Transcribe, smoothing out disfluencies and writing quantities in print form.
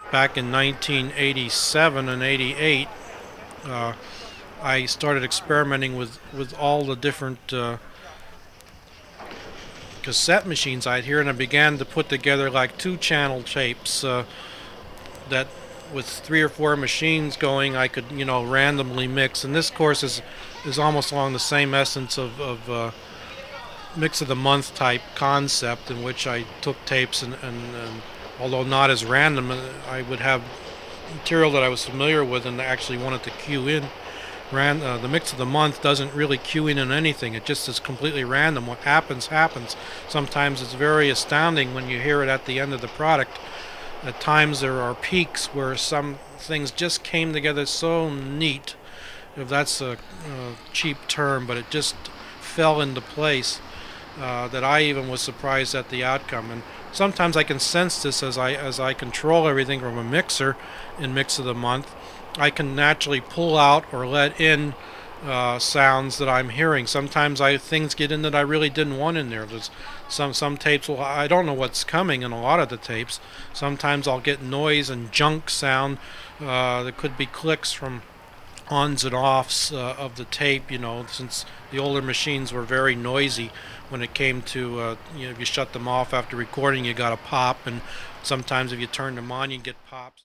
back in 1987 and 88, uh, I started experimenting with all the different cassette machines I'd hear, and I began to put together like two-channel tapes that, with three or four machines going, I could randomly mix. And this course is almost along the same essence of mix of the month type concept, in which I took tapes and although not as random, I would have material that I was familiar with and actually wanted to cue in. The mix of the month doesn't really cue in on anything. It just is completely random. What happens happens. Sometimes it's very astounding when you hear it at the end of the product. At times there are peaks where some things just came together so neat, if that's a cheap term, but it just fell into place, that I even was surprised at the outcome. And sometimes I can sense this as I control everything from a mixer in Mix of the Month. I can naturally pull out or let in sounds that I'm hearing. Sometimes things get in that I really didn't want in there. There's some tapes. Well, I don't know what's coming in a lot of the tapes. Sometimes I'll get noise and junk sound. There could be clicks from ons and offs of the tape. Since the older machines were very noisy when it came to if you shut them off after recording, you got a pop, and sometimes if you turn them on, you get pops.